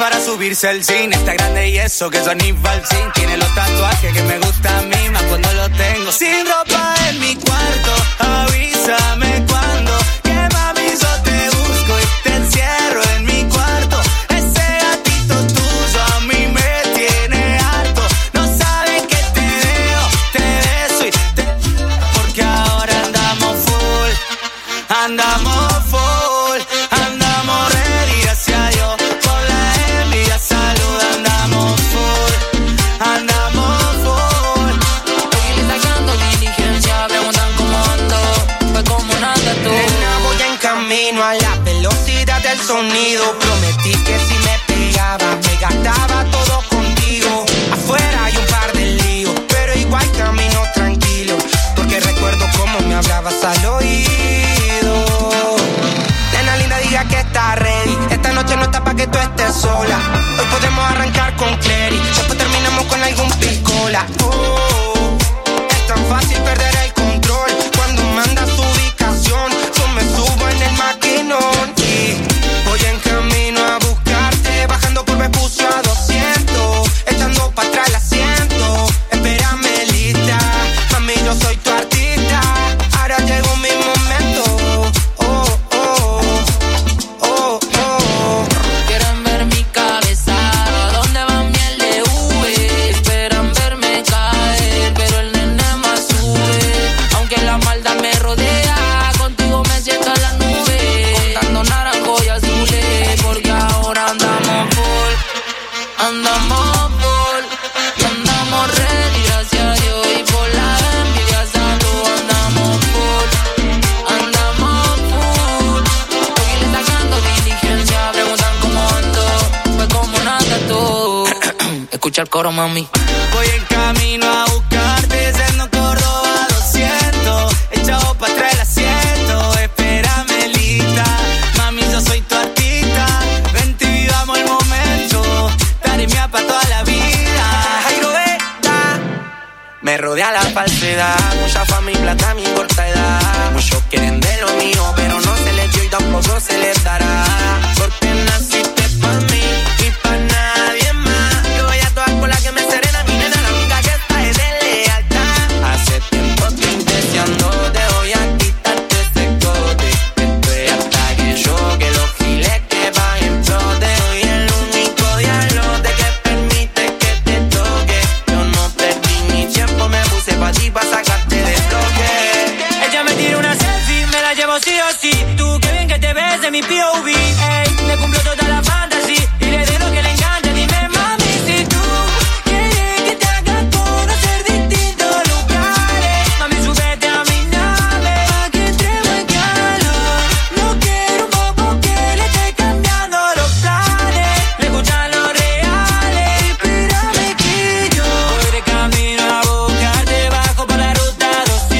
para subirse al cine. Está grande y eso que son Falsín. Tiene los tatuajes que me gustan a mí, más cuando lo tengo. Sin ropa en mi cuarto, avísame cuando. Que mami yo te busco y te encierro en mi cuarto. Ese gatito tuyo a mí me tiene harto. No sabes que te veo, te beso y te... Porque ahora andamos full, andamos full, andamos ready, gracias a Dios. Por la envidia, salud, andamos full, andamos full. Estoy sacando diligencia, preguntan cómo ando, pues como nada tú. Nena, voy en camino a la velocidad del sonido. Prometí que si me pegaba, me gastaba todo contigo. Afuera hay un par de líos, pero igual camino tranquilo, porque recuerdo cómo me hablabas al oído. Nena linda, diga que está ready. Esta noche no está pa' que tú estés sola. Hoy podemos arrancar con Clary, después terminamos con algún picola. Oh, es tan fácil perder el control cuando mandas tu ubicación. Yo me subo en el maquinón y voy en camino a buscarte, bajando por Vespucio a 200, echando pa' atrás el asiento. Espérame lista, mami, yo soy tu artista. Ahora llegó mi momento. Oh, oh, oh, oh. Quieren ver mi cabeza, ¿dónde va miel de V? Esperan verme caer, pero el nene más sube. Aunque la maldad me rodea, contigo me siento en la nube, contando naranjo y azules, porque ahora andamos full, andamos full, y andamos ready, gracias a Dios. Y por la envidia, salud, andamos full, andamos full. Estoy sacando diligencia, preguntan cómo ando, pues como nada tú. Escucha el coro, mami. Voy en camino a buscarte, yendo Córdoba 200, echado pa' atrás el asiento. Espérame lista, mami, yo soy tu artista. Vente y vivamos el momento, daré mía pa' toda la vida. Jairo Vega. Me rodea la falsedad, mucha fama y plata a mi corta edad. Muchos quieren de lo mío, pero no se les dio y tampoco se les dará. Porque naciste pa' mí y pa' nadie más. Yo voy a todas con la que me serena, mi nena, la única que está es de lealtad. Hace tiempo estoy deseando, te voy a quitarte ese cote. Estoy hasta que yo, que los giles que paguen flote. Soy el único diablote que permite que te toque. Yo no perdí mi tiempo, me puse pa' ti pa' sacarte de bloque. Ella me tira una selfie, me la llevo sí o sí. Tú, qué bien que te ves de mi POV. Ey, me cumplo toda la fantasía y le doy lo que le encanta. Dime, mami, si tú quieres que te haga conocer distintos lugares. Mami, súbete a mi nave pa' que entremos en calor. No quiero un bobo que le esté cambiando los planes. Le gustan los reales. Espérame que yo voy de camino a buscarte, bajo por la ruta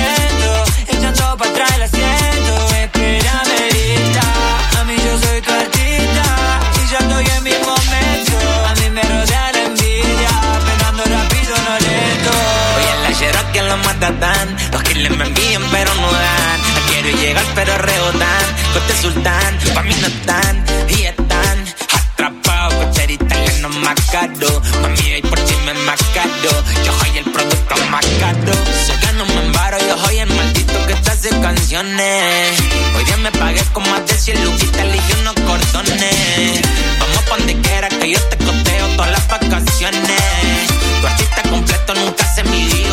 200, echando pa' atrás el asiento. Espérame lista, mami, yo soy tu artista y ya estoy en mi momento. A mí me rodea la envidia, pegando rápido, no lento. Hoy en la Cherokee en los Matatán, los giles me envían pero no dan. No quiero llegar pero rebotan, Coste Sultán, pa' mí no están y están atrapados. Cocher italiano más caro, mami y por ti me más caro. Yo soy el producto más caro, sé que no me embaro, yo soy el maldito que te hace canciones. Hoy día me pagué con más de 100 luquitas, elegí unos cordones. Vamos pa' donde quiera que yo te costeo todas las vacaciones. Tu artista completo nunca se midió.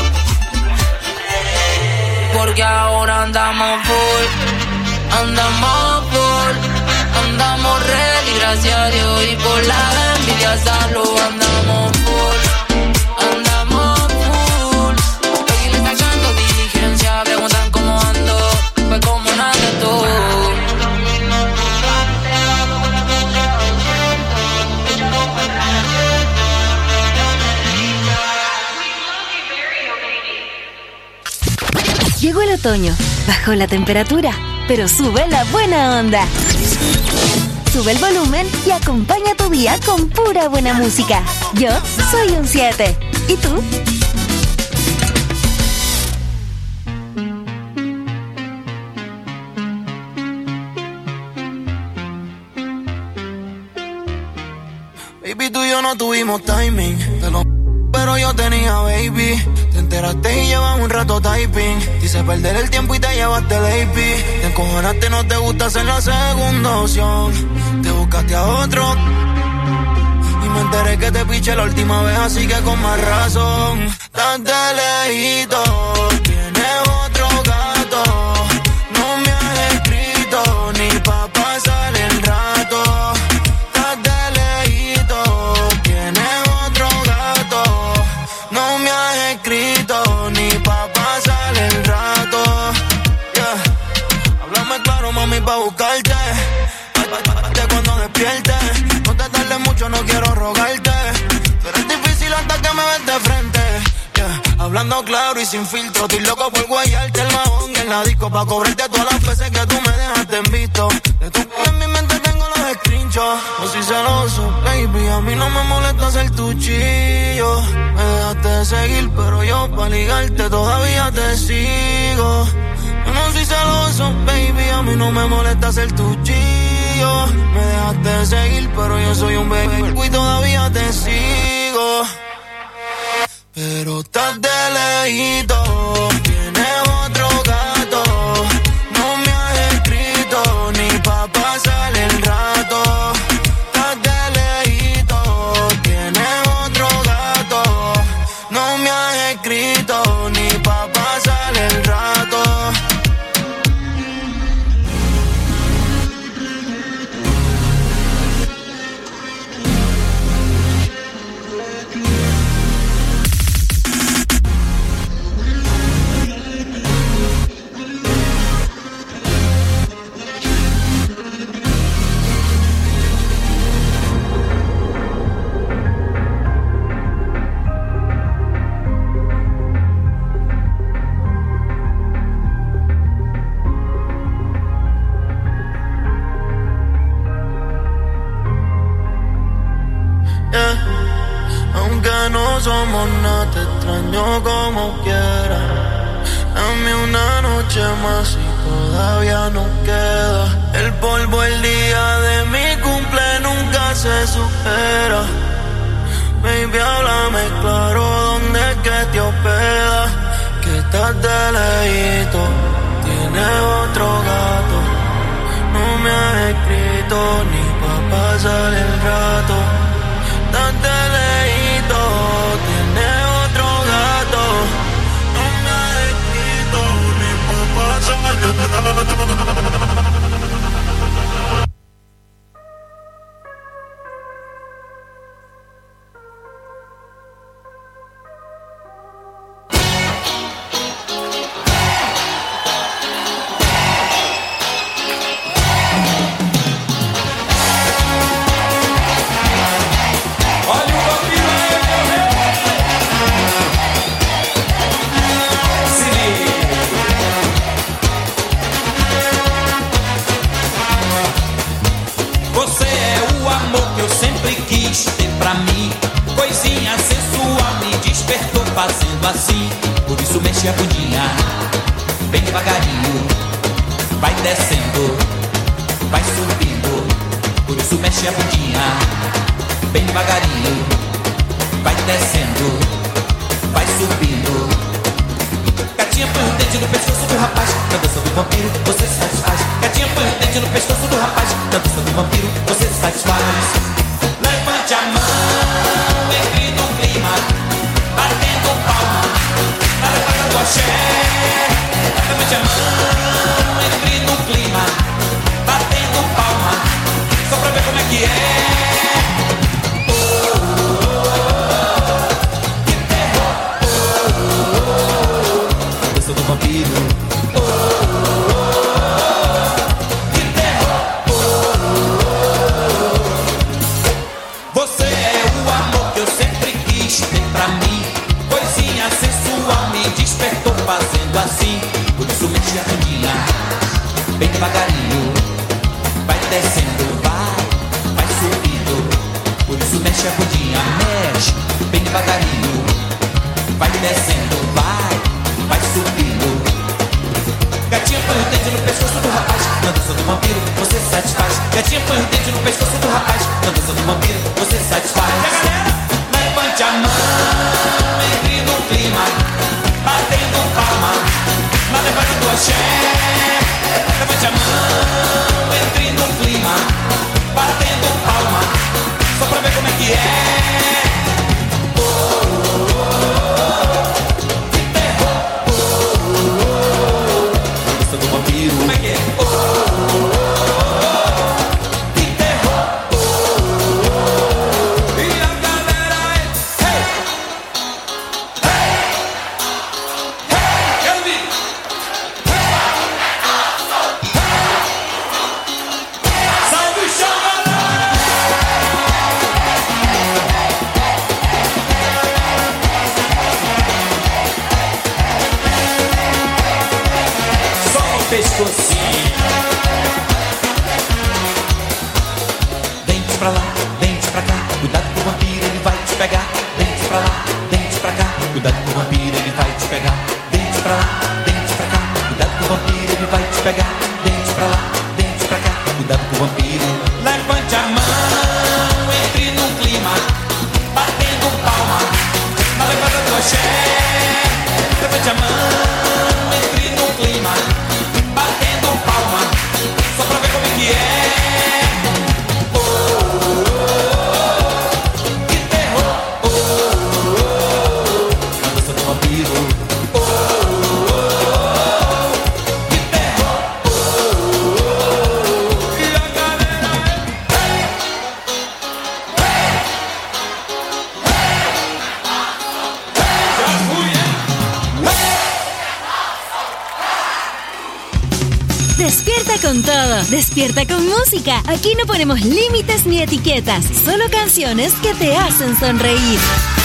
Porque ahora andamos full, andamos full, andamos ready, gracias a Dios. Y por la envidia, salud, andamos full, andamos full. Estoy sacando diligencia, preguntan cómo ando, pues como nada tú. Llegó el otoño, bajó la temperatura, pero sube la buena onda. Sube el volumen y acompaña tu día con pura buena música. Yo soy un 7. ¿Y tú? Baby, tú y yo no tuvimos timing. Pero yo tenía baby. Te enteraste y llevas un rato typing. Quise perder el tiempo y te llevaste el AP. Te encojonaste, no te gusta ser la segunda opción. Te buscaste a otro. Y me enteré que te piché la última vez, así que con más razón. Estás de lejito. Tienes otro gato. No me has escrito ni pa' pasar el rato. Estás de lejito. Tienes otro gato. No me has escrito ni pa' pasar el rato. Yeah. Háblame claro, mami, pa' buscarte. Cuando despiertes, no te tardes mucho, no quiero rogarte. Pero es difícil hasta que me ves de frente. Yeah. Hablando claro y sin filtro, estoy loco por guayarte el mahón en la disco pa' cobrarte todas las veces que tú me dejaste en visto. De tu en mi mente tengo los screenshots. No soy celoso, baby, a mí no me molesta ser tu chillo. Me dejaste de seguir, pero yo pa' ligarte todavía te sigo. Yo no soy celoso, baby, a mí no me molesta ser tu chillo. Me dejaste de seguir, pero yo soy un baby y todavía te sigo. Pero estás de lejito. Tienes otro gato. No me has escrito ni pa' pasar el rato. Estás de lejito. Tienes otro gato. No me has escrito ni pa' pasar el rato. No somos nada, te extraño como quiera. Dame una noche más y todavía no queda. El polvo el día de mi cumple nunca se supera. Baby, háblame claro, ¿dónde es que te hospeda? Que estás de lejito, tienes otro gato. No me has escrito ni pa' pasar el rato. Estás de lejito, tienes otro gato. No me has escrito ni pa' pasar el rato. Fazendo assim, por isso mexe a bundinha bem devagarinho. Vai descendo, vai subindo, por isso mexe a bundinha bem devagarinho. Vai descendo, vai subindo. Gatinha põe o dente no pescoço do rapaz, na dança do vampiro você satisfaz. Gatinha põe o dente no pescoço do rapaz, na dança do vampiro você satisfaz. Levante a mão, entre no clima, batendo palma, na levada do axé. Levante a mão, entre no clima, batendo palma, só pra ver como é que é. Que terror, dança do vampiro. Que terror, você é o amor que eu sempre quis ter pra mim. Coisinha sensual me despertou fazendo assim. Por isso mexe a bundinha bem devagarinho. Vai descendo, vai subindo. Por isso mexe a bundinha, mexe bem devagarinho. Vai descendo, vai subindo. Gatinha põe o dente no pescoço do rapaz, na dança do vampiro você satisfaz. Gatinha põe o dente no pescoço do rapaz, na dança do vampiro você satisfaz. levante a mão, entre no clima, batendo palma, só pra ver como é que é. Do vampiro, como é que é? Que terror! E a galera é hey! Hey! Hey! Eu vi! Salve o chão, pescocinho. Dente pra lá, dente pra cá, cuidado com o vampiro, ele vai te pegar. Dente pra lá, dente pra cá, cuidado com o vampiro, ele vai te pegar. Dente pra lá, dente pra cá, cuidado com o vampiro, ele vai te pegar. Dente pra lá, dente pra cá, cuidado com o vampiro. Levante a mão, entre no clima, batendo palma, na levada do axé. Levante a mão, entre no clima, batendo palma, só pra ver como é que é. Oh, oh, oh, que terror. Oh, oh, oh, a dança do vampiro. Oh, oh, oh, que terror. Oh, oh, oh, e a galera é hey, hey, hey, já fui, hein? Despierta con todo, despierta con música. Aquí no ponemos límites ni etiquetas, solo canciones que te hacen sonreír.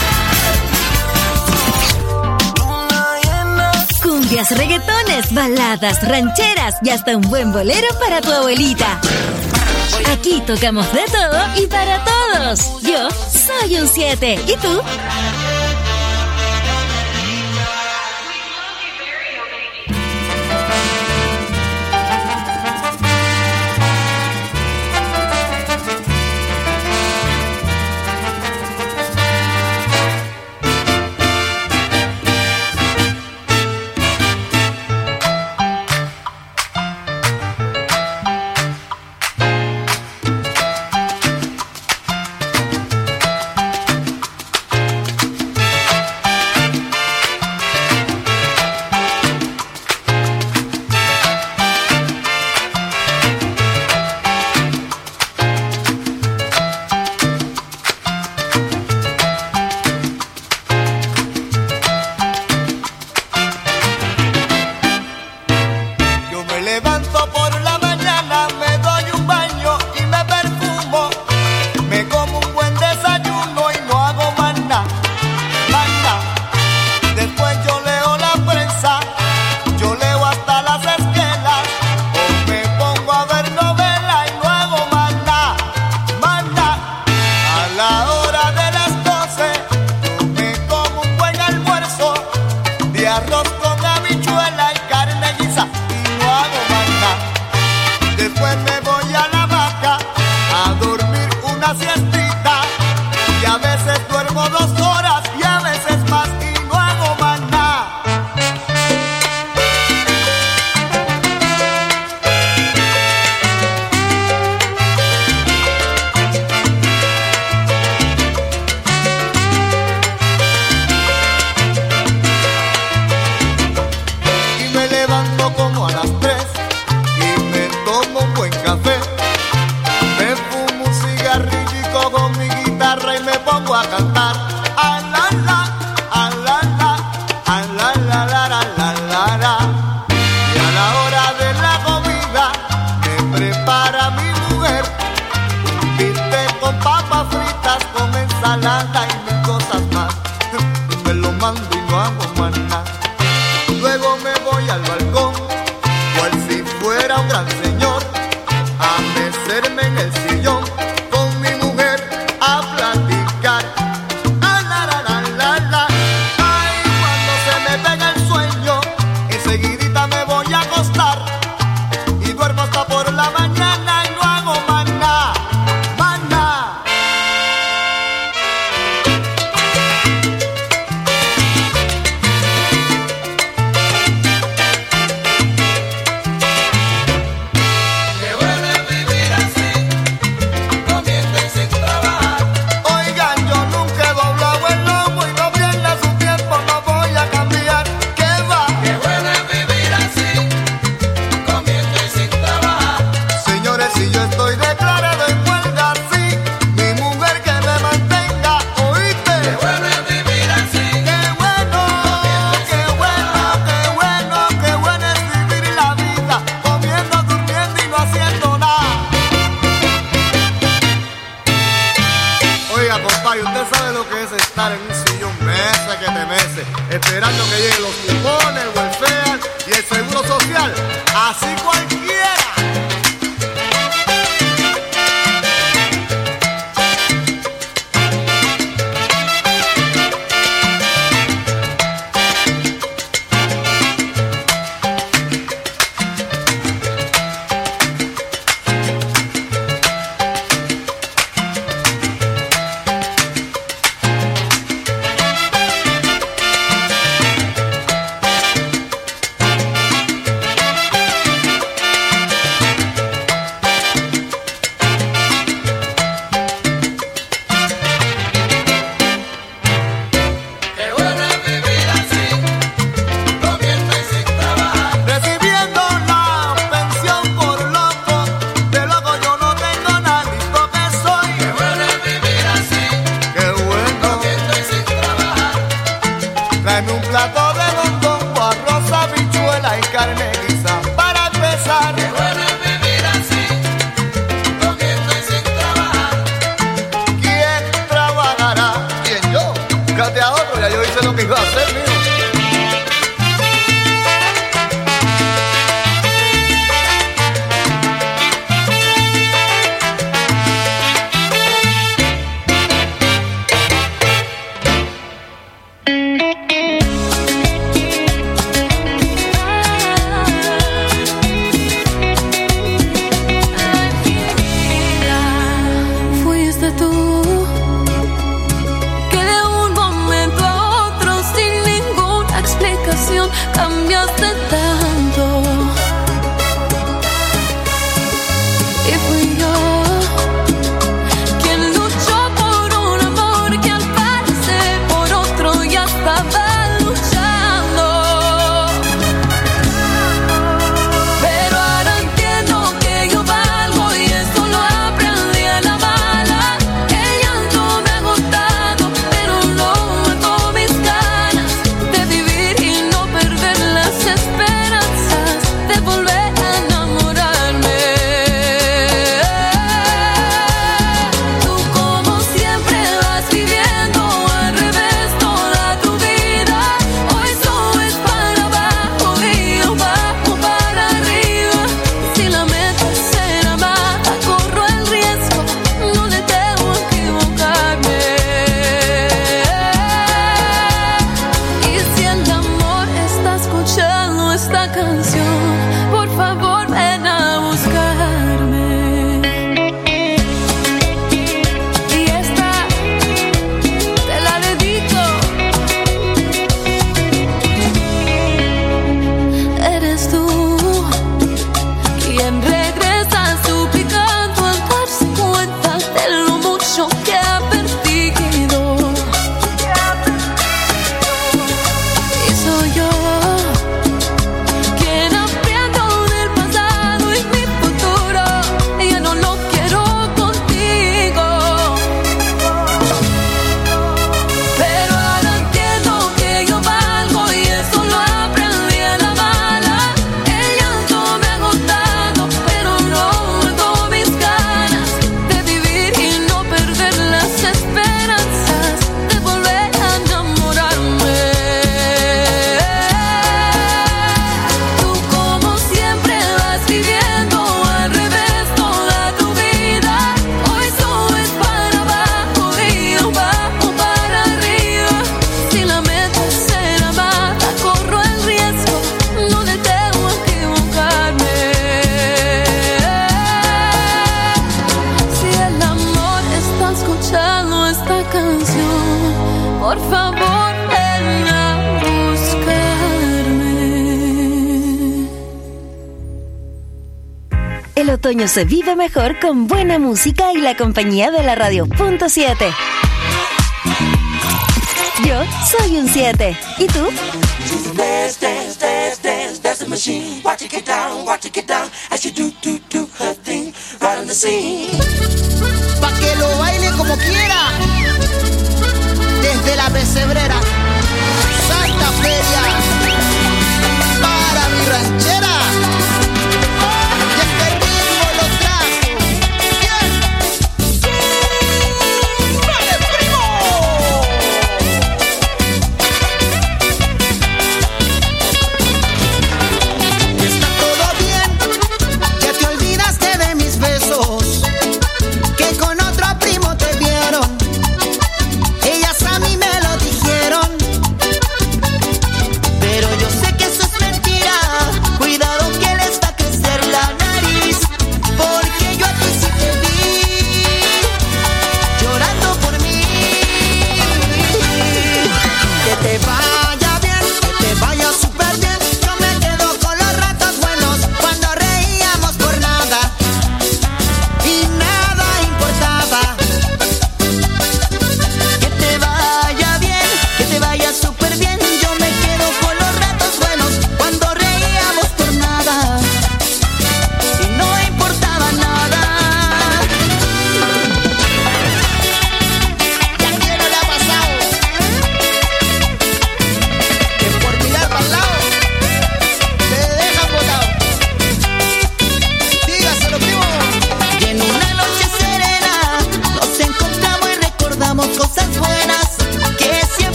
Cumbias, reggaetones, baladas, rancheras y hasta un buen bolero para tu abuelita. Aquí tocamos de todo y para todos. Yo soy un 7. ¿Y tú? y usted sabe lo que es estar en un sillón mesa que te mece, esperando que lleguen los cupones, el welfare y el seguro social. Así cualquiera. El otoño se vive mejor con buena música y la compañía de la radio Punto 7. Yo soy un 7. ¿Y tú? Dance, dance, dance, dance, dance the machine. Watch it get down as you do her thing right on the scene. Pa' que lo baile como quiera. Desde la pesebrera, Santa Feria, para mi ranchera. Y este ritmo lo trajo. ¡Bien! ¡Vale, primo!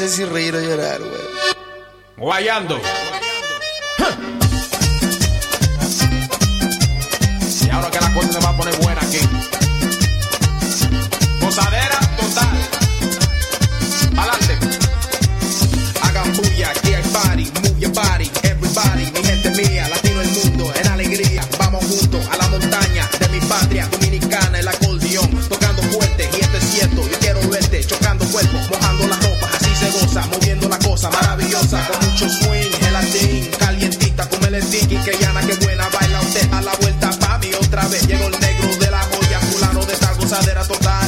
sé si reír o llorar, güey. Guayando. Y ahora que la cosa se va a poner buena aquí. Posadera total. Adelante. Hagan bulla, aquí hay party. Move your body, everybody. Mi gente mía, latino el mundo, en alegría. Vamos juntos a la montaña de mi patria dominicana, el acordeón, tocando fuerte, y esto es cierto. Yo quiero verte, chocando cuerpos, mojando la ropa, así se goza, moviendo la cosa maravillosa, con mucho swing, gelatín, calientita, como el tiki, que llana, que buena, baila usted a la vuelta, pa' mí otra vez. Llegó el negro de la joya, fulano de esta gozadera total.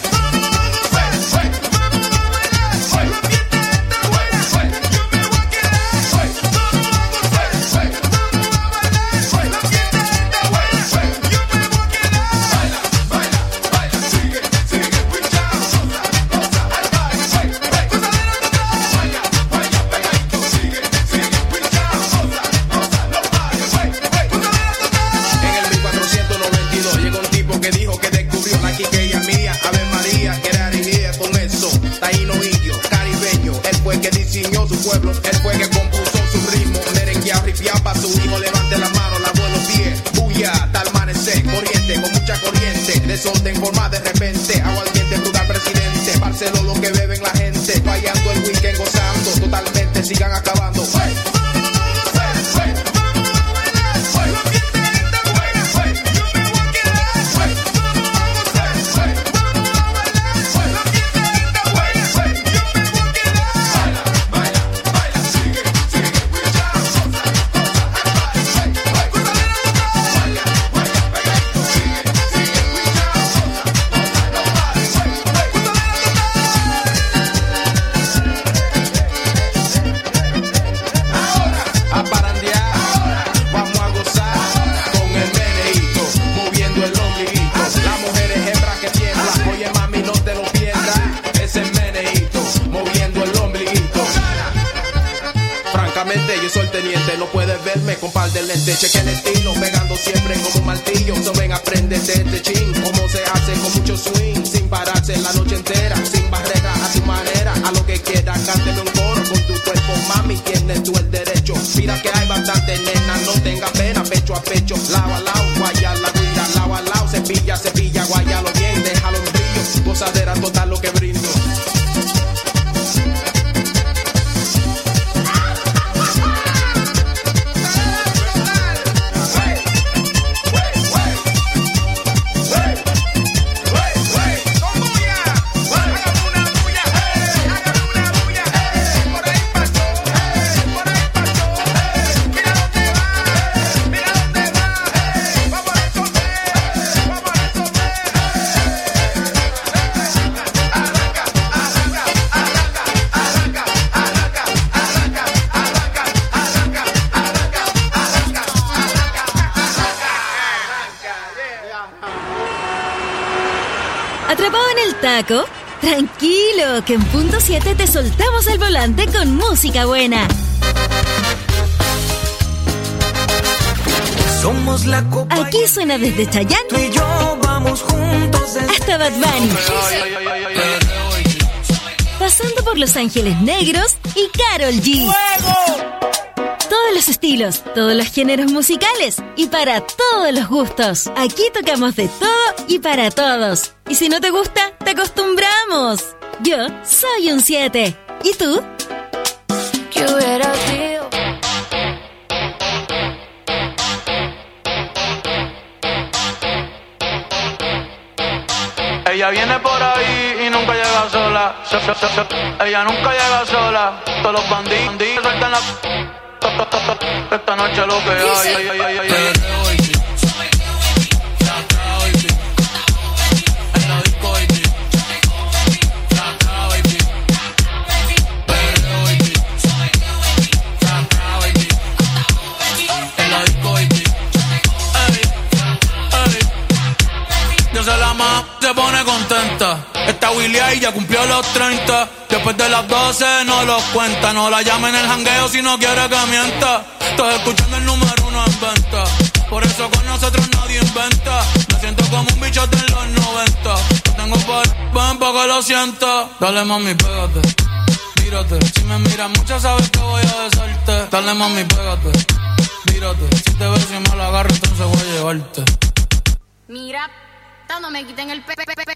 Él fue que compuso su ritmo, merengueado, ripiado pa' su hijo. Levante la mano, la buenos pies, bulla, hasta el amanecer, corriente, con mucha corriente, desorden en forma de repente, agua al diente, brutal presidente, Barceló lo que beben la gente, fallando el weekend, gozando, totalmente, sigan acabando. Yo soy el teniente, no puedes verme con par de lentes. Cheque el estilo, pegando siempre como un martillo. So ven, aprende de este chin, cómo se hace con mucho swing, sin pararse la noche entera, sin barrera, a tu manera, a lo que quieras, cánteme un coro con tu cuerpo, mami, tienes tú el derecho. Mira que hay bastante nena, no tengas pena, pecho a pecho, lado a lado, guaya la guira, lado a lado, cepilla, cepilla, guayalo bien, déjalo en brillo, gozadera total lo que brindo. ¿Atrapado en el taco? Tranquilo, que en punto 7 te soltamos el volante con música buena. Somos la copa. Aquí suena desde Chayanne, Tú y yo vamos juntos hasta Bad Bunny, pasando por Los Ángeles Negros y Karol G. ¡Fuego! Todos los estilos, todos los géneros musicales y para todos los gustos. Aquí tocamos de todo y para todos. Y si no te gusta, te acostumbramos. Yo soy un 7. ¿Y tú? ¿Qué hubiera sido? Ella viene por ahí y nunca llega sola. Ella nunca llega sola. Todos los bandidos sueltan la... Esta noche lo que hay. Se pone contenta. Esta Willy ahí ya cumplió los 30. Después de las 12 no los cuenta. No la llamen en el jangueo si no quiere que mienta. Estoy escuchando el número 1 en venta. Por eso con nosotros nadie inventa. Me siento como un bichote en los 90. Lo tengo ven pa' que lo sienta. Dale mami, pégate. tírate. Si me miras mucho sabes que voy a besarte. Dale mami, pégate, tírate. Si te ves y me la agarro, entonces voy a llevarte. Mira, no me quiten el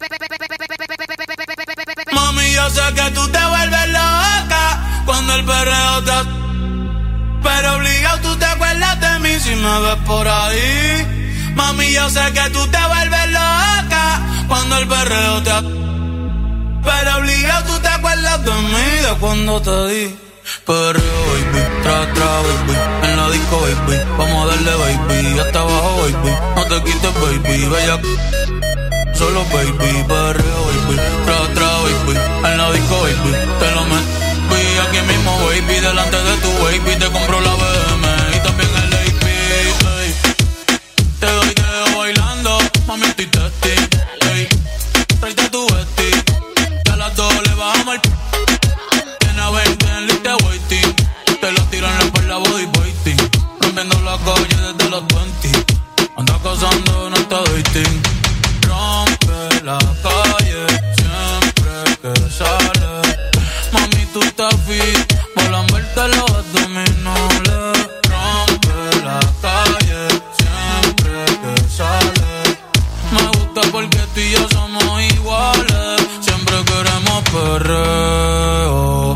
Mami, yo sé que tú te vuelves loca cuando el perreo te... Pero obligado tú te acuerdas de mí si me ves por ahí. Mami, yo sé que tú te vuelves loca cuando el perreo te... Pero obligado tú te acuerdas de mí, de cuando te di. Perreo, baby, tra, tra, baby. En la disco, baby, vamos a darle, baby. Hasta abajo, baby, no te quites, baby. Bella, solo, baby. Perreo, baby, tra, tra, baby. En la disco, baby, te lo meto. Aquí mismo, baby, delante de tu baby. Te compro la BM y también el AP, ey. Te doy dedo bailando, mami, estoy testing, ey. Tráete tu vesti, que a las 2 le bajamos el... Tiene 20 en lista waiting. Te la tiro en la espalda body waiting. Rompiendo la calle desde los 20. Anda cazando en esta dating. Rompe la calle siempre que sale. Mami, tú estás fit, volan verte los abdominales. Rompe la calle siempre que sale. Me gusta porque tú y yo somos iguales. Siempre queremos perreo,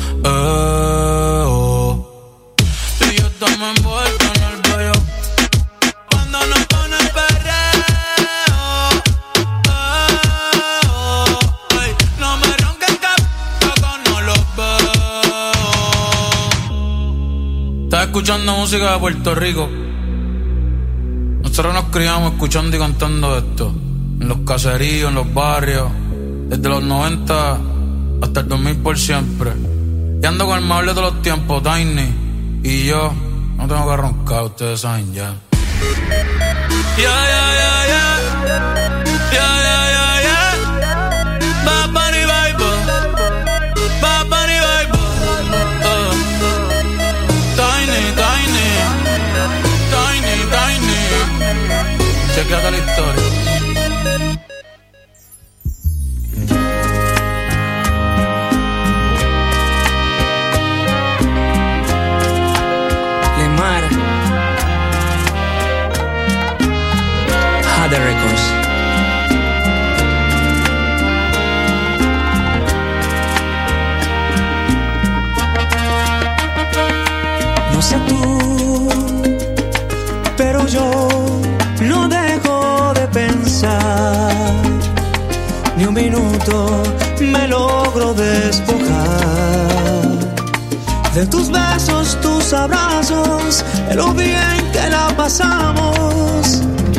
tú y yo estamos envueltos en el bello. Cuando nos pone perreo, ey, no me ronques que no los veo. Estás escuchando música de Puerto Rico. Nosotros nos criamos escuchando y cantando esto en los caseríos, en los barrios, desde los 90 hasta el 2000 por siempre. Y ando con el mejor de todos los tiempos, Tiny. Y yo no tengo que roncar, ustedes saben ya. Bad Bunny vibe, Bad Bunny vibe. Tiny, Tiny, Tiny, Tiny. Chequeate la historia. Jade Records. No sé tú, pero yo no dejo de pensar. Ni un minuto me logro despojar de tus besos, tus abrazos, de lo bien que la pasamos.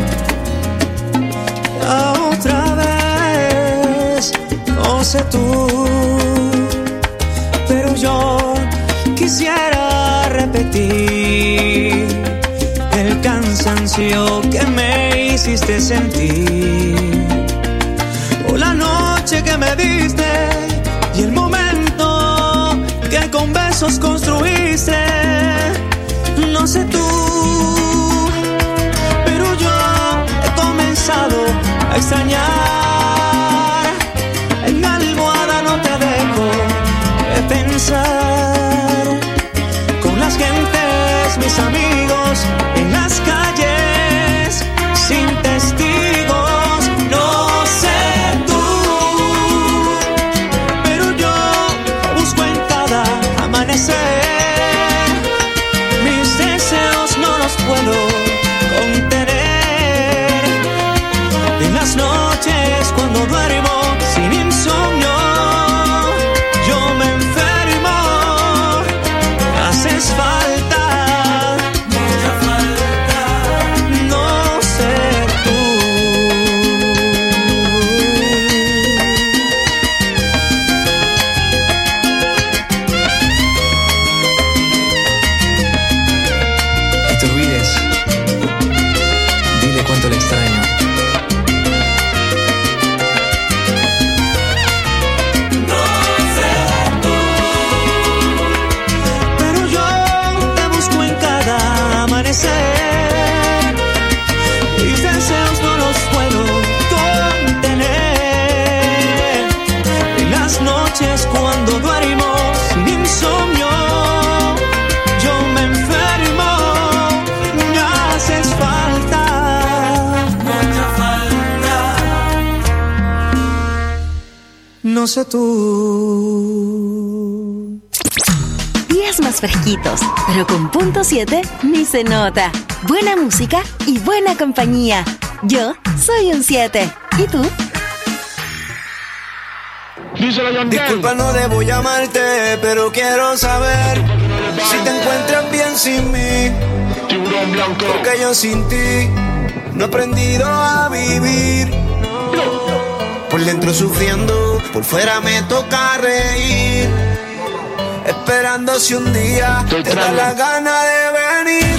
Otra vez, no sé tú, pero yo quisiera repetir el cansancio que me hiciste sentir, o la noche que me diste y el momento que con besos construiste. No sé tú, pero yo he comenzado a extrañar. En mi almohada no te dejo de pensar. Con las gentes, mis amigos, en las calles, sin testigos. No sé tú, pero yo busco en cada amanecer. Mis deseos no los puedo contener. En las noches cuando duermo sin insomnio, yo me enfermo. Haces falta, mucha falta. No sé tú. No te olvides, dile cuánto le extraño. no sé tú. Días más fresquitos, pero con punto 7 ni se nota. Buena música y buena compañía. Yo soy un 7. ¿Y tú? Disculpa, no debo llamarte, pero quiero saber si te encuentras bien sin mí. Porque yo sin ti no he aprendido a vivir. Por dentro sufriendo, por fuera me toca reír. Esperando si un día te da la gana de venir.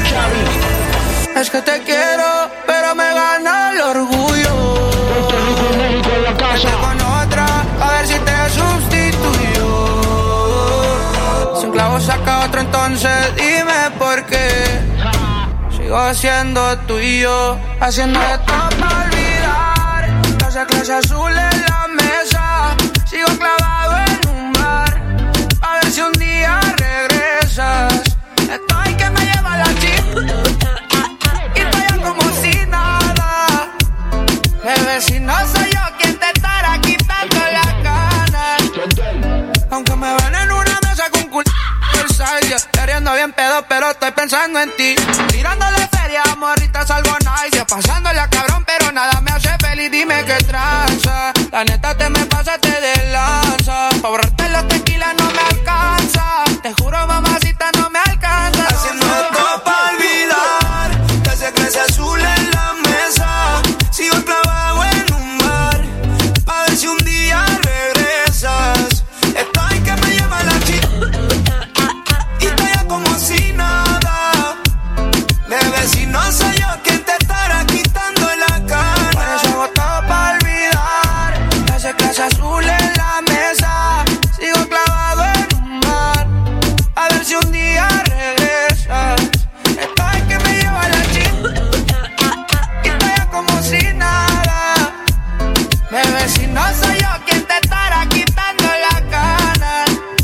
Es que te quiero, pero me gana el orgullo. Vete con otra, a ver si te sustituyo. Si un clavo saca otro, entonces dime por qué. Sigo siendo tuyo, haciendo de todo para olvidar. Clase azul en la mesa, sigo clavado en un bar. A ver si un día regresas. Estoy que me lleva la chica y estoy ya como si nada. Bebé, si no soy yo quien te estará quitando las ganas. Aunque me ven en una mesa con culo queriendo bien pedo, pero estoy pensando en ti. Tirándole feria, morritas, algo nice. Pasándole a cabrón, pero nada me hace feliz. Dime qué tranza. La neta te me pasaste de lanza. Pa' borrarte los tequilas no me alcanza. Te juro, mamacita, no me alcanza. Haciendo esto pa' olvidar. Clase azul en la mesa. Sigo clavado en un bar. Pa' ver si un día regresas. Estoy que me lleva la chica y estoy ya como si nada. Bebé, si no soy yo quien te estará quitando la cara. Por eso hago todo pa' olvidar. Clase azul en la mesa. Sigo clavado en un bar. A ver si un día regresas. Estoy que me lleva la chica y estoy ya como si nada. Bebé, si no soy yo quien te estará quitando la gana.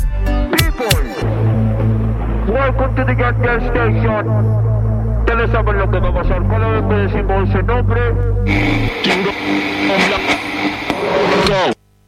Welcome to the Gas Station. Ustedes saben lo que va a pasar cada vez que decimos ese nombre. Go.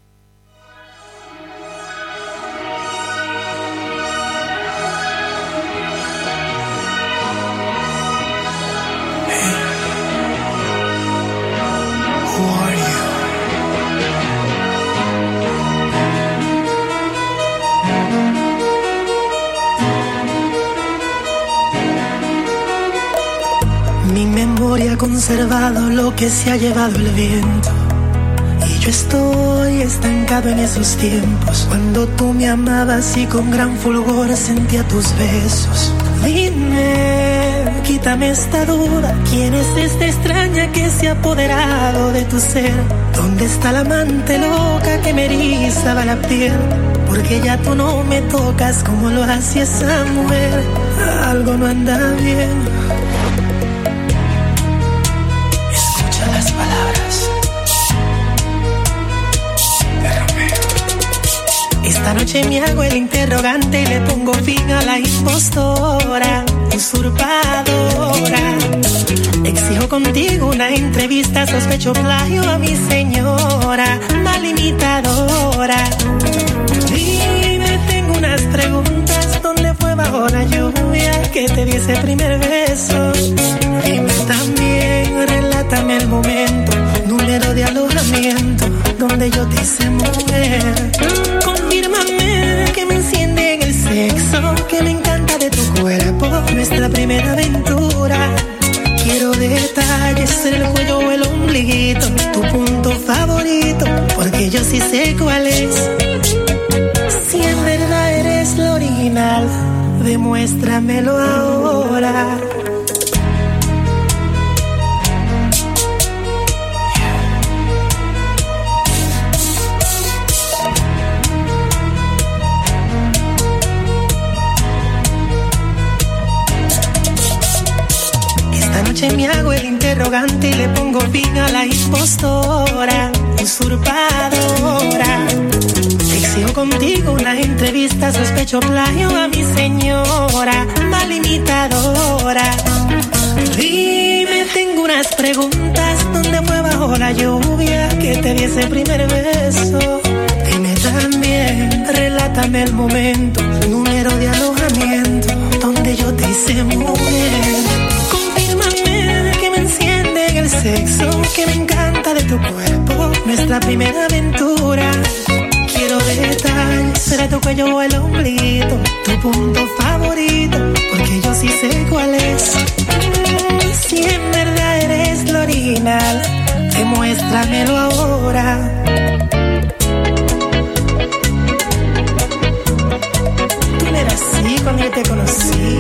Mi memoria ha conservado lo que se ha llevado el viento. Y yo estoy estancado en esos tiempos, cuando tú me amabas y con gran fulgor sentía tus besos. Dime, quítame esta duda, ¿quién es esta extraña que se ha apoderado de tu ser? ¿Dónde está la amante loca que me erizaba la piel? Porque ya tú no me tocas como lo hacía esa mujer. Algo no anda bien. Las palabras de Romeo. Esta noche me hago el interrogante y le pongo fin a la impostora, usurpadora. Exijo contigo una entrevista, sospecho plagio a mi señora, mal imitadora. Dime, tengo unas preguntas, ¿dónde fue bajo la lluvia que te di ese primer beso? Dime también, relátame el momento, número de alojamiento, donde yo te hice mujer. Confírmame que me enciende en el sexo, que me encanta de tu cuerpo, nuestra primera aventura. Quiero detalles en el cuello o el ombliguito, tu punto favorito, porque yo sí sé cuál es. Si en verdad eres lo original, demuéstramelo ahora. Me hago el interrogante y le pongo fin a la impostora, usurpadora. Exijo contigo una entrevista, sospecho plagio a mi señora, mal imitadora. Dime, tengo unas preguntas, ¿dónde fue bajo la lluvia que te di ese primer beso? Cuéntame el momento, número de alojamiento, donde yo te hice mujer. Confírmame que me enciende en el sexo, que me encanta de tu cuerpo, nuestra primera aventura. Quiero detalles, será tu cuello o el omblito, tu punto favorito, porque yo sí sé cuál es. Si en verdad eres lo original, demuéstramelo ahora. Tú no eras así cuando yo te conocí.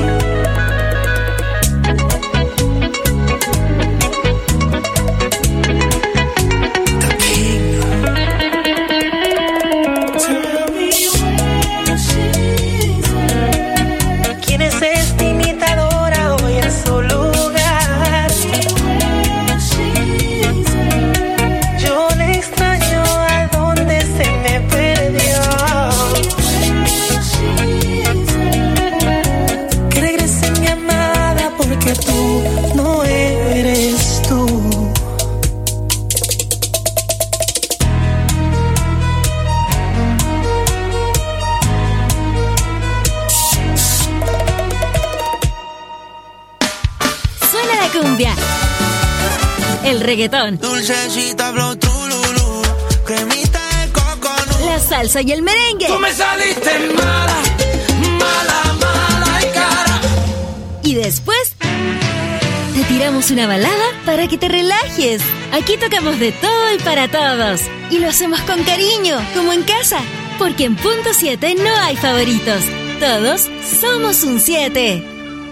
El reggaetón, dulcecita, flow, trululú, cremita de coconut, la salsa y el merengue. Tú me saliste mala, mala, mala y cara. Y después te tiramos una balada para que te relajes. Aquí tocamos de todo y para todos. Y lo hacemos con cariño, como en casa. Porque en Punto 7 no hay favoritos. Todos somos un 7.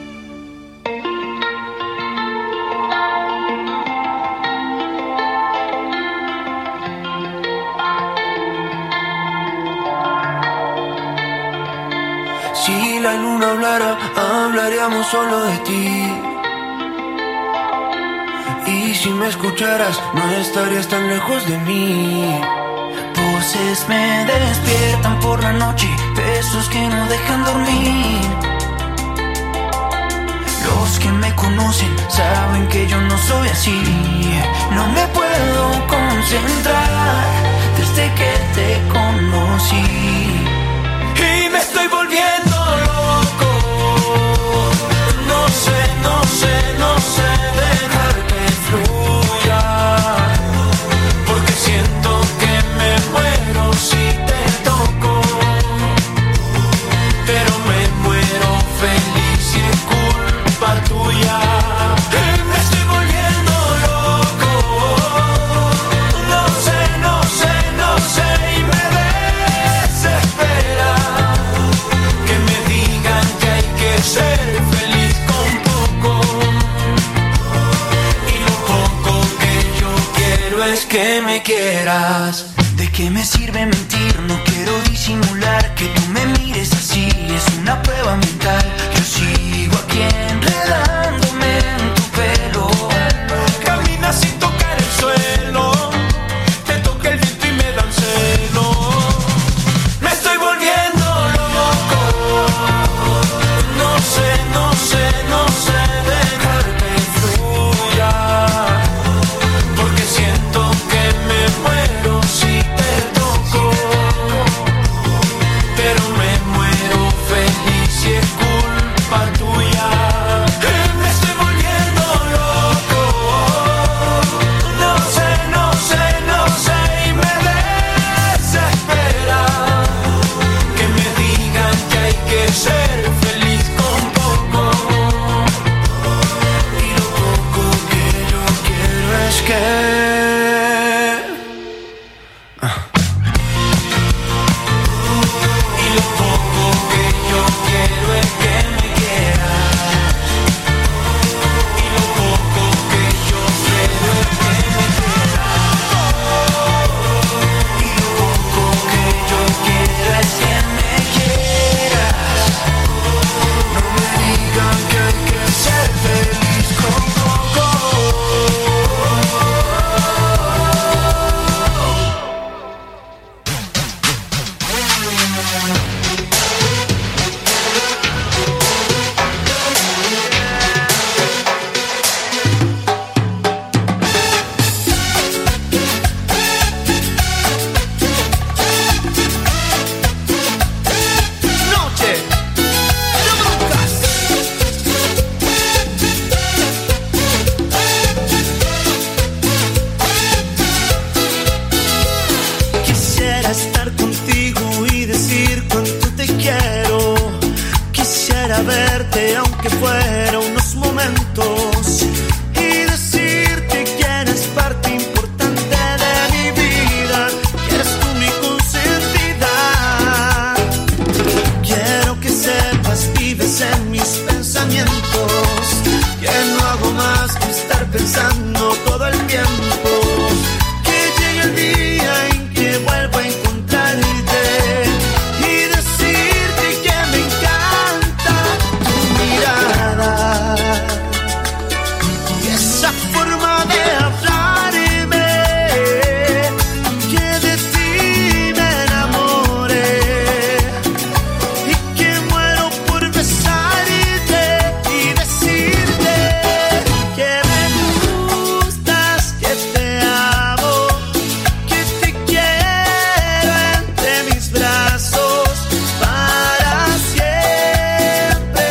Si la luna hablara, hablaríamos solo de ti. Y si me escucharas, no estarías tan lejos de mí. Voces me despiertan por la noche, besos que no dejan dormir. Los que me conocen saben que yo no soy así. No me puedo concentrar desde que te conocí. Y me estoy volviendo loco. No sé, no sé, no sé dejar que fluya, porque siento que me muero si te toco, pero me muero feliz y es culpa tuya. Y me estoy volviendo loco. No sé, no sé, no sé y me desespera que me digan que hay que ser feliz con poco, y lo poco que yo quiero es que me quieras. ¿De qué me sirve mentir? No quiero disimular que tú me mires así. Es una prueba mental. Yo sigo aquí enredándome en tu pelo. Camina sin tocar el suelo, te toca el viento y me dan celo. Me estoy volviendo loco. No sé, no sé, no sé dejar que fluya, porque siento que me muero si te toco, pero me muero feliz y es culpa tuya. que fuera unos momentos y decirte que eres parte importante de mi vida, que eres tú mi consentida. Quiero que sepas, vives en mis pensamientos, que no hago más que estar pensando todo el tiempo. Que llegue el día en que vuelva a encontrarte y decirte que me encanta tu mirada y esa forma de hablarme, que de ti me enamoré y que muero por besarte y decirte que me gustas, que te amo, que te quiero entre mis brazos para siempre,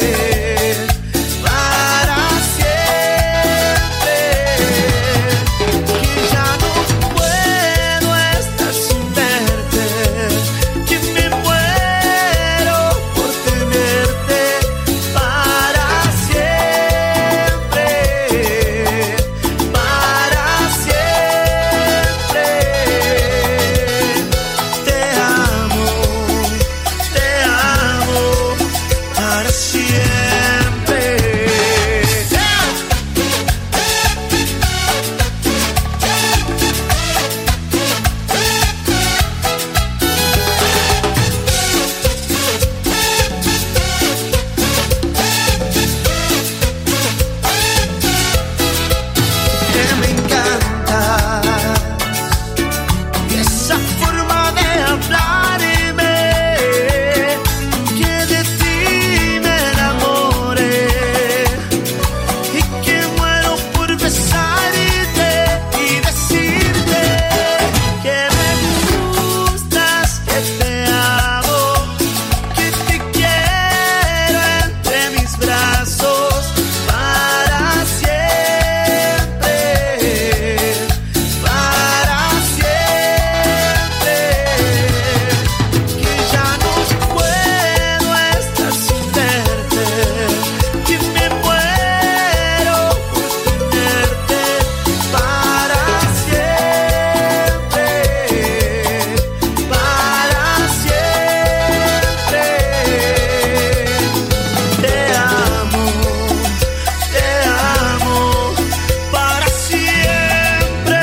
para siempre. Que ya no puedo estar sin verte, que me muero por tenerte para siempre, para siempre. Te amo para siempre. Que me encanta esa forma de hablarme, que de ti me enamoré y que muero por besarte y decirte que me gustas, que te amo, que te quiero entre mis brazos para siempre, para siempre. Que ya no puedo estar sin verte, que me muero por tenerte para siempre, para siempre. Te amo para siempre.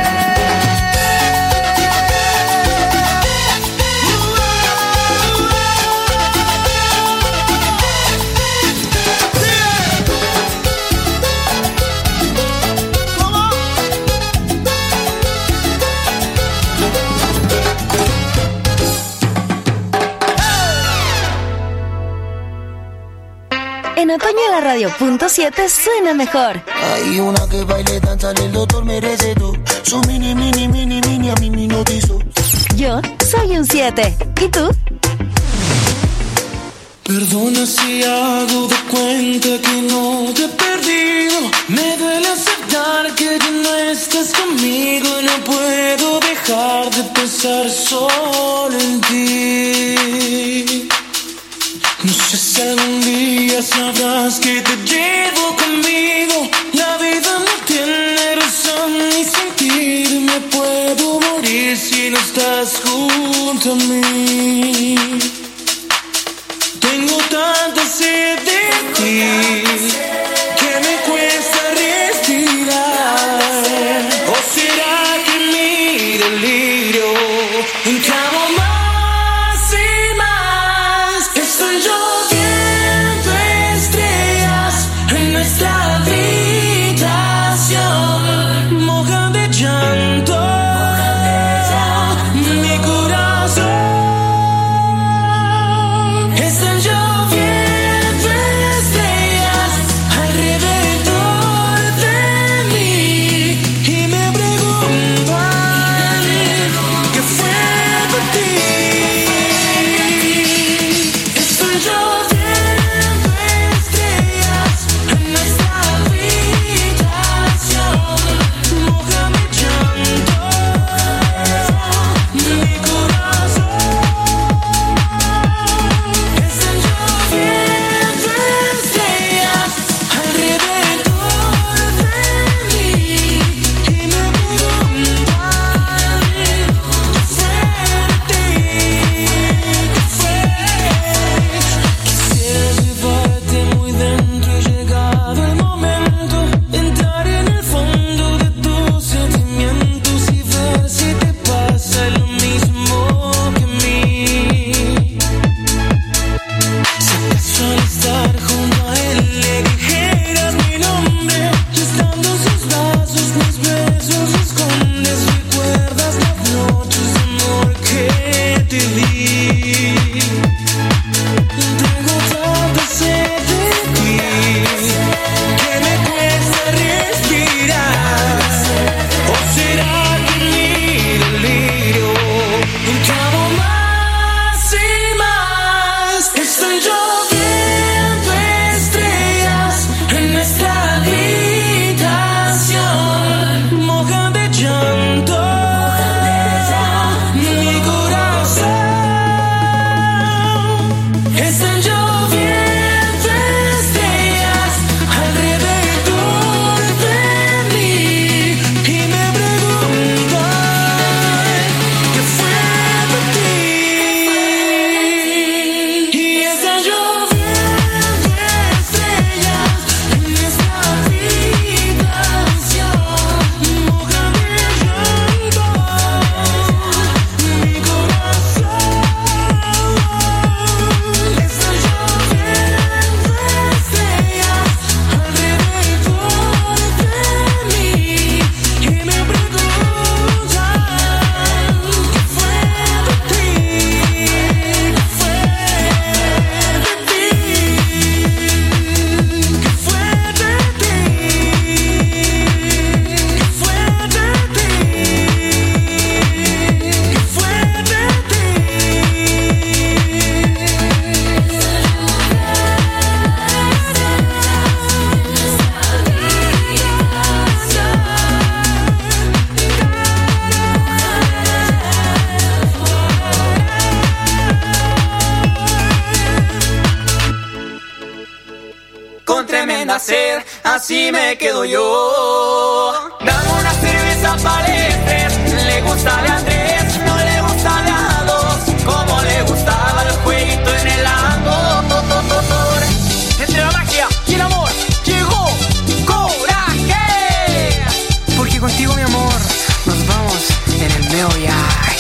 En otoño la radio punto 7 suena mejor. Hay una que baile, danza, el doctor merece todo. Su mini, a mí me notizó. Yo soy un 7. ¿Y tú? Perdona si hago de cuenta que no te he perdido. Me duele aceptar que ya no estás conmigo y no puedo dejar de pensar solo en ti. No sé si algún día sabrás que te llevo conmigo. La vida no tiene razón ni sentido. Me puedo morir si no estás junto a mí. Tengo tanta sed de ti que me cuesta respirar. ¿O será que mi delirio encamo más y más? Estoy lloviendo estrellas en nuestra habitación, mojan de llanto mi corazón. así me quedo yo. Dame una cerveza Palestres, le gusta de Andrés, no le gusta de a dos, como le gustaba el jueguito en el amor. Entre la magia y el amor llegó Coraje, porque contigo, mi amor, nos vamos en el meo viaje.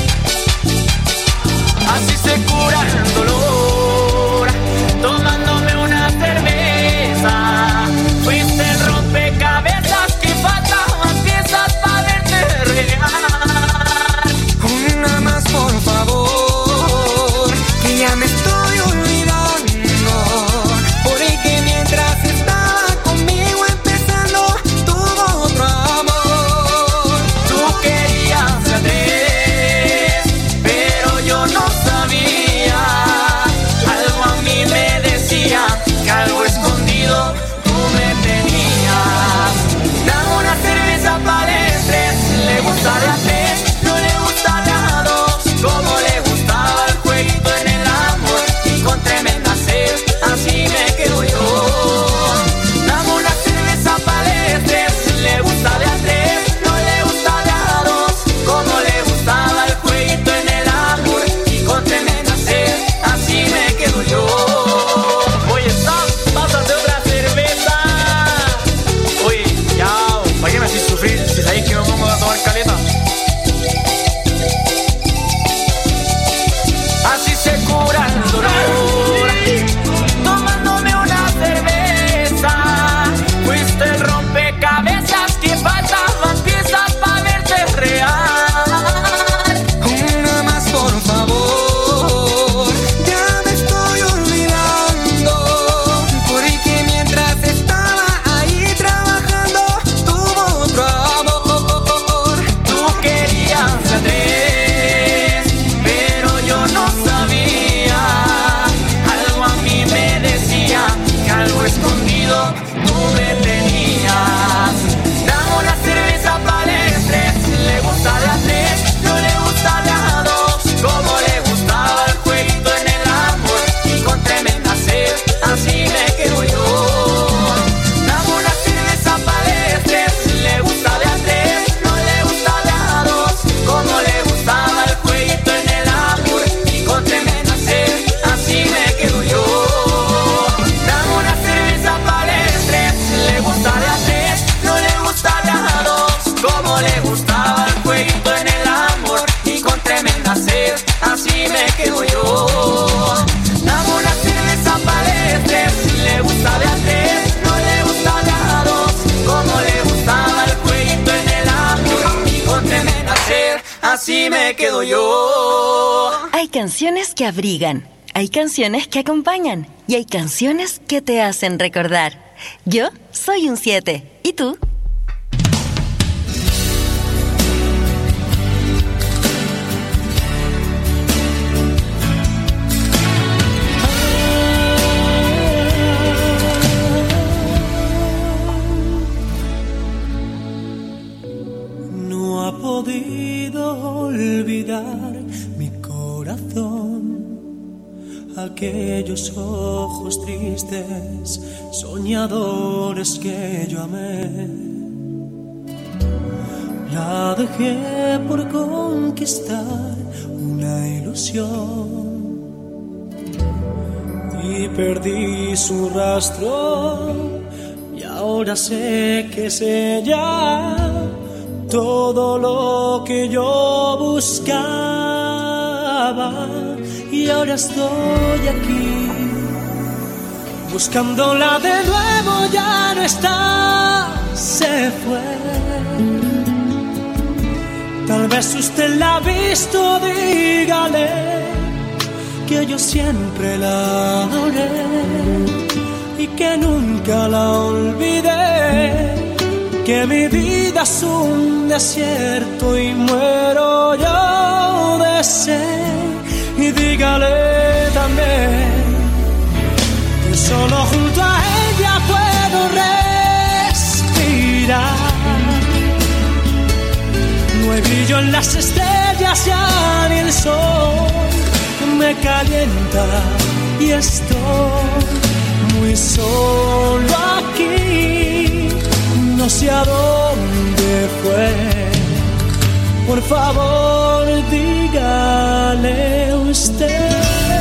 Así se cura el dolor, tomándome una cerveza. Fuiste el rompecabezas que faltaban piezas para verte real. Una más, por favor, que ya me estoy olvidando, porque mientras estaba conmigo empezando tuvo otro amor. Tú querías de Andrés, pero yo no sabía. Algo a mí me decía que algo escondido tú me tenías. Dame una cerveza Palestres, le gusta de a tres, no le gusta de a dos, como le gustaba el jueguito en el amor y con tremenda sed, así me quedo yo. Dame una cerveza Palestres, le gusta de a tres, no le gusta de a dos, como le gustaba el jueguito en el amor y con tremenda sed, así me quedo yo. Oye, Sam, pásate otra cerveza. Oye, ya, ¿para qué me haces sufrir si sabéis que me pongo a tomar caleta? Así se cura el dolor, tomándome una cerveza. Fuiste el rompecabezas que faltaban piezas para verte real. Una más, por favor, ya me estoy olvidando, porque mientras estaba ahí trabajando tuvo otro amor. Tú querías de Andrés, pero yo no sabía. Algo a mí me decía que algo escondido tú me tenías. Dame una cerveza Palestres, le gusta de a tres, no le gusta de a dos, como le gustaba el jueguito en el amor y con tremenda sed, así me quedo yo. Dame una cerveza Palestres, le gusta de a tres, no le gusta de a dos, como le gustaba el jueguito en el amor y con tremenda sed, así me quedo yo. Dame una cerveza Palestres, le gusta de a tres, no le gusta de a dos, como le gustaba el jueguito en el amor y con tremenda sed, así me quedo yo. Dame una cerveza Palestres, le gusta de a tres, no le gusta de a dos, como le gustaba el jueguito en el amor y con tremenda sed, así me quedo yo. Hay canciones que abrigan, hay canciones que acompañan y hay canciones que te hacen recordar. Yo soy un 7. ¿Y tú? No ha podido olvidar mi corazón aquellos ojos tristes, soñadores que yo amé. La dejé por conquistar una ilusión y perdí su rastro, y ahora sé que es ella todo lo que yo buscaba, y ahora estoy aquí buscándola de nuevo. Ya no está, se fue. Tal vez usted la ha visto, dígale que yo siempre la adoré y que nunca la olvidé, que mi vida es un desierto y muero yo de sed. Y dígale también que solo junto a ella puedo respirar. No hay brillo en las estrellas, ya ni el sol me calienta y estoy muy solo aquí. sé a dónde fue. Por favor, dígale usted.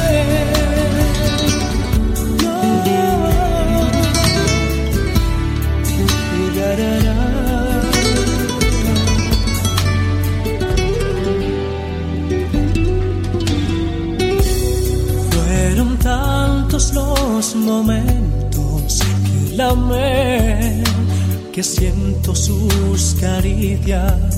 Fueron tantos los momentos que la amé, que siento sus caricias